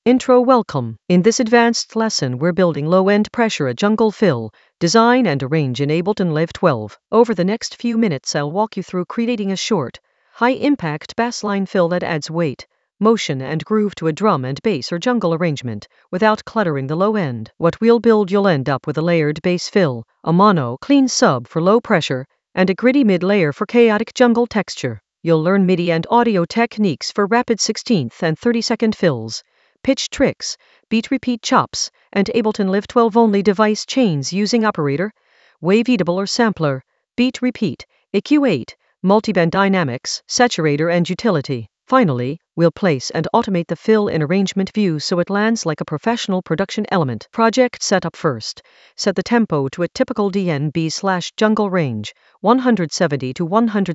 Intro. Welcome. In this advanced lesson, we're building low-end pressure a jungle fill, design and arrange in Ableton Live 12. Over the next few minutes, I'll walk you through creating a short, high-impact bassline fill that adds weight, motion and groove to a drum and bass or jungle arrangement, without cluttering the low end. What we'll build, you'll end up with a layered bass fill, a mono, clean sub for low pressure, and a gritty mid-layer for chaotic jungle texture. You'll learn MIDI and audio techniques for rapid 16th and 30-second fills, pitch tricks, beat repeat chops, and Ableton Live 12 only device chains using operator, waveedable or sampler, beat repeat, EQ8, multiband dynamics, saturator and utility. Finally, we'll place and automate the fill in arrangement view so it lands like a professional production element. Project setup. First, set the tempo to a typical DnB/jungle range, 170 to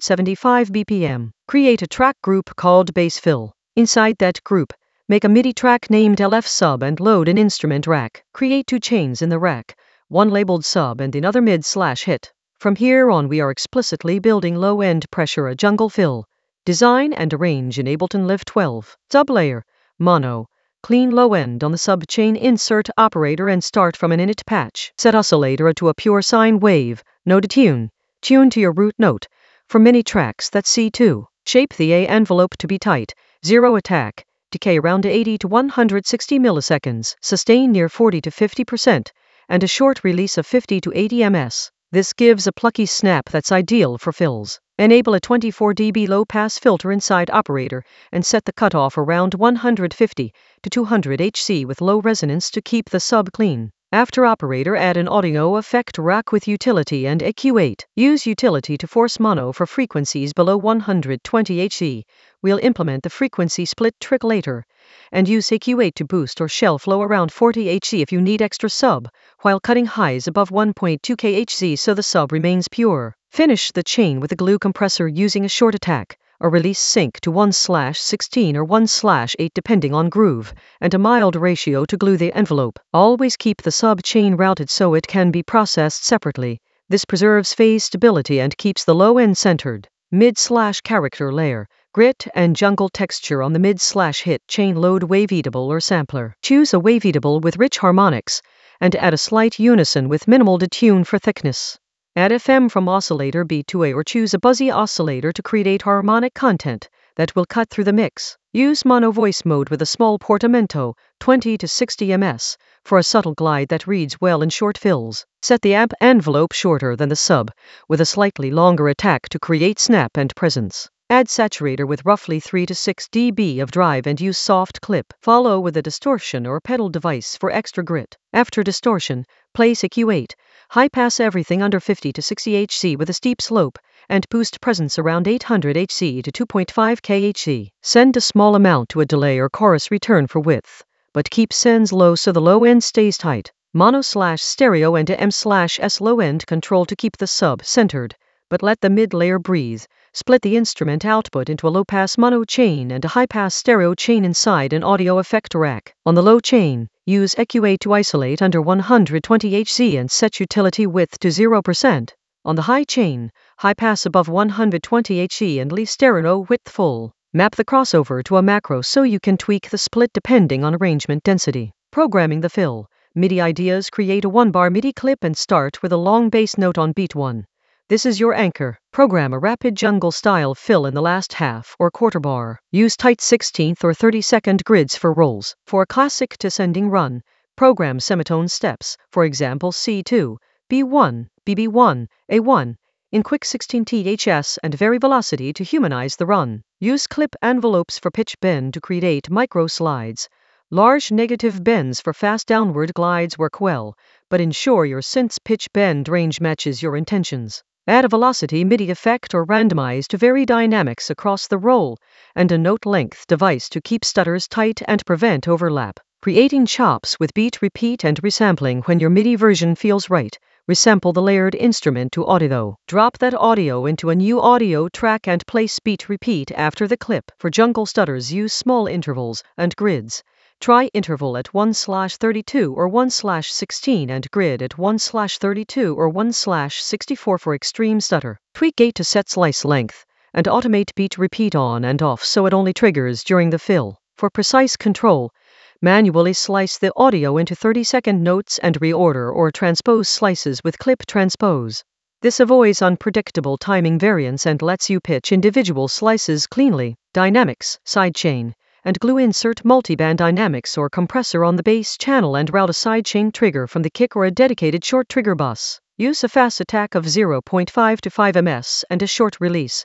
175 BPM. Create a track group called bass fill. Inside that group, make a MIDI track named LF sub and load an instrument rack. Create two chains in the rack, one labeled sub and another mid/hit. From here on, we are explicitly building low-end pressure a jungle fill. Design and arrange in Ableton Live 12. Sublayer, mono, clean low end on the sub chain. Insert operator and start from an init patch. Set oscillator to a pure sine wave, no detune. Tune to your root note. For mini tracks, that's C2. Shape the A envelope to be tight, 0 attack. Decay around 80 to 160 milliseconds, sustain near 40 to 50%, and a short release of 50 to 80 ms. This gives a plucky snap that's ideal for fills. Enable a 24 dB low-pass filter inside operator and set the cutoff around 150 to 200 Hz with low resonance to keep the sub clean. After operator, add an audio effect rack with utility and EQ8. Use utility to force mono for frequencies below 120 Hz. We'll implement the frequency split trick later, and use EQ8 to boost or shell flow around 40 Hz if you need extra sub, while cutting highs above 1.2 kHz so the sub remains pure. Finish the chain with a glue compressor using a short attack, a release sync to 1/16 or 1/8 depending on groove, and a mild ratio to glue the envelope. Always keep the sub chain routed so it can be processed separately. This preserves phase stability and keeps the low end centered. Mid/character layer, grit and jungle texture on the mid/hit chain. Load waveedable or sampler. Choose a waveedable with rich harmonics, and add a slight unison with minimal detune for thickness. Add FM from oscillator B2A or choose a buzzy oscillator to create harmonic content that will cut through the mix. Use mono voice mode with a small portamento, 20 to 60 ms, for a subtle glide that reads well in short fills. Set the amp envelope shorter than the sub, with a slightly longer attack to create snap and presence. Add saturator with roughly 3 to 6 dB of drive and use soft clip. Follow with a distortion or pedal device for extra grit. After distortion, place EQ8. High pass everything under 50 to 60 Hz with a steep slope, and boost presence around 800 Hz to 2.5 kHz. Send a small amount to a delay or chorus return for width, but keep sends low so the low end stays tight. Mono/stereo and M/S low end control to keep the sub centered, but let the mid layer breathe. Split the instrument output into a low-pass mono chain and a high-pass stereo chain inside an audio effect rack. On the low chain, use EQ8 to isolate under 120 Hz and set utility width to 0%. On the high chain, high-pass above 120 Hz and leave stereo width full. Map the crossover to a macro so you can tweak the split depending on arrangement density. Programming the fill. MIDI ideas. Create a 1-bar MIDI clip and start with a long bass note on beat 1. This is your anchor. Program a rapid jungle-style fill in the last half or quarter bar. Use tight 16th or 30-second grids for rolls. For a classic descending run, program semitone steps, for example C2, B1, BB1, A1, in quick 16th and vary velocity to humanize the run. Use clip envelopes for pitch bend to create micro slides. Large negative bends for fast downward glides work well, but ensure your synth's pitch bend range matches your intentions. Add a velocity MIDI effect or randomize to vary dynamics across the roll, and a note length device to keep stutters tight and prevent overlap. Creating chops with beat repeat and resampling. When your MIDI version feels right, resample the layered instrument to audio. Drop that audio into a new audio track and place beat repeat after the clip. For jungle stutters, use small intervals and grids. Try interval at 1/32 or 1/16 and grid at 1/32 or 1/64 for extreme stutter. Tweak gate to set slice length, and automate beat repeat on and off so it only triggers during the fill. For precise control, Manually slice the audio into 30-second notes and reorder or transpose slices with clip transpose. This avoids unpredictable timing variance and lets you pitch individual slices cleanly. Dynamics, sidechain, and glue insert multiband dynamics or compressor on the bass channel and route a sidechain trigger from the kick or a dedicated short trigger bus. Use a fast attack of 0.5 to 5 ms and a short release,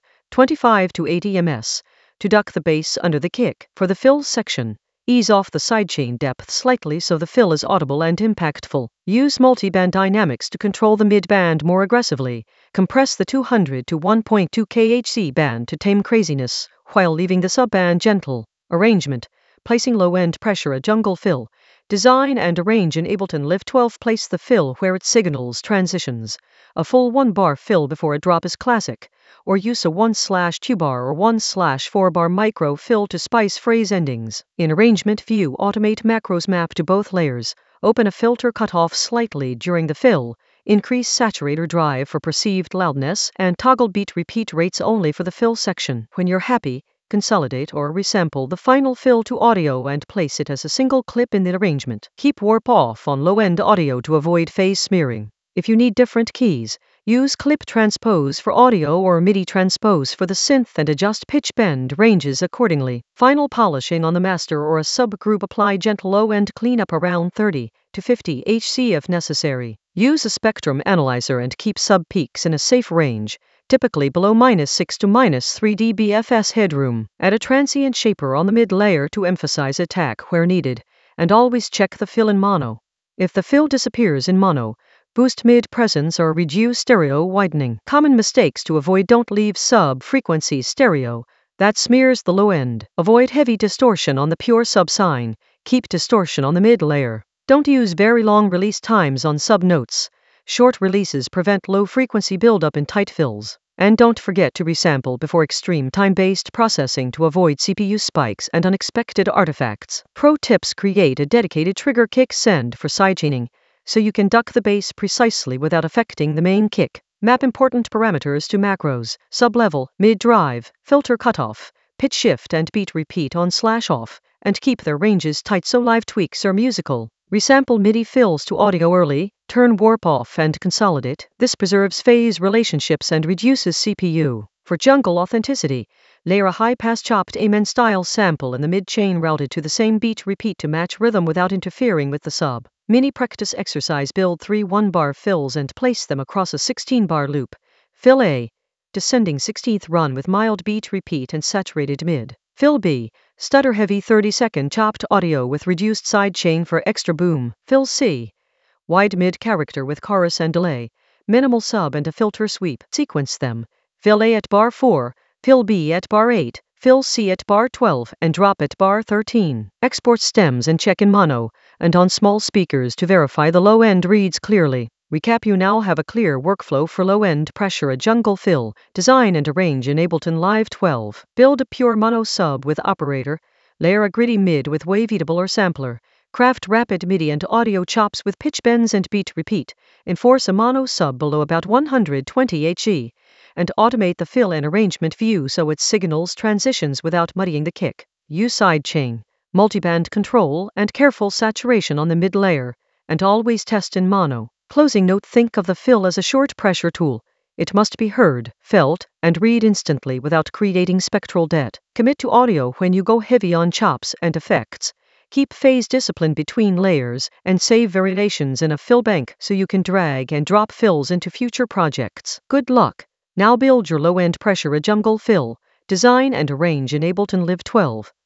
25 to 80 ms, to duck the bass under the kick. For the fill section, ease off the sidechain depth slightly so the fill is audible and impactful. Use multiband dynamics to control the mid-band more aggressively. Compress the 200 to 1.2 kHz band to tame craziness, while leaving the sub-band gentle. Arrangement. Placing low-end pressure a jungle fill. Design and arrange in Ableton Live 12. Place the fill where it signals transitions. A full 1-bar fill before a drop is classic, or use a 1/2-bar or 1/4-bar micro fill to spice phrase endings. In Arrangement View, automate macros map to both layers. Open a filter cutoff slightly during the fill. Increase saturator drive for perceived loudness and toggle beat repeat rates only for the fill section. When you're happy, consolidate or resample the final fill to audio and place it as a single clip in the arrangement. Keep warp off on low-end audio to avoid phase smearing. If you need different keys, use clip transpose for audio or MIDI transpose for the synth and adjust pitch bend ranges accordingly. Final polishing on the master or a subgroup. Apply gentle low-end cleanup around 30 to 50 Hz if necessary. Use a spectrum analyzer and keep sub-peaks in a safe range, typically below -6 to -3 dB FS headroom. Add a transient shaper on the mid layer to emphasize attack where needed, and always check the fill in mono. If the fill disappears in mono, boost mid presence or reduce stereo widening. Common mistakes to avoid: don't leave sub-frequencies stereo, that smears the low end. Avoid heavy distortion on the pure sub sign, keep distortion on the mid layer. Don't use very long release times on sub notes. Short releases prevent low frequency buildup in tight fills. And don't forget to resample before extreme time-based processing to avoid CPU spikes and unexpected artifacts. Pro tips: create a dedicated trigger kick send for sidechaining, so you can duck the bass precisely without affecting the main kick. Map important parameters to macros: sub-level, mid-drive, filter cutoff, pitch shift and beat repeat on/off, and keep their ranges tight so live tweaks are musical. Resample MIDI fills to audio early, turn warp off and consolidate. This preserves phase relationships and reduces CPU. For jungle authenticity, layer a high-pass chopped Amen-style sample in the mid-chain routed to the same beat repeat to match rhythm without interfering with the sub. Mini practice exercise: build 3 1-bar fills and place them across a 16-bar loop. Fill A, descending 16th run with mild beat repeat and saturated mid. Fill B, stutter-heavy 30-second chopped audio with reduced sidechain for extra boom. Fill C, wide mid character with chorus and delay, minimal sub and a filter sweep. Sequence them. Fill A at bar 4, fill B at bar 8, fill C at bar 12, and drop at bar 13. Export stems and check in mono and on small speakers to verify the low end reads clearly. Recap: you now have a clear workflow for low-end pressure a jungle fill. Design and arrange in Ableton Live 12. Build a pure mono sub with operator. Layer a gritty mid with waveatable or sampler. Craft rapid MIDI and audio chops with pitch bends and beat repeat. Enforce a mono sub below about 120 Hz. And automate the fill and arrangement view so it signals transitions without muddying the kick. Use sidechain, multiband control, and careful saturation on the mid layer. And always test in mono. Closing note: think of the fill as a short pressure tool. It must be heard, felt, and read instantly without creating spectral debt. Commit to audio when you go heavy on chops and effects. Keep phase discipline between layers and save variations in a fill bank so you can drag and drop fills into future projects. Good luck. Now build your low-end pressure a jungle fill. Design and arrange in Ableton Live 12.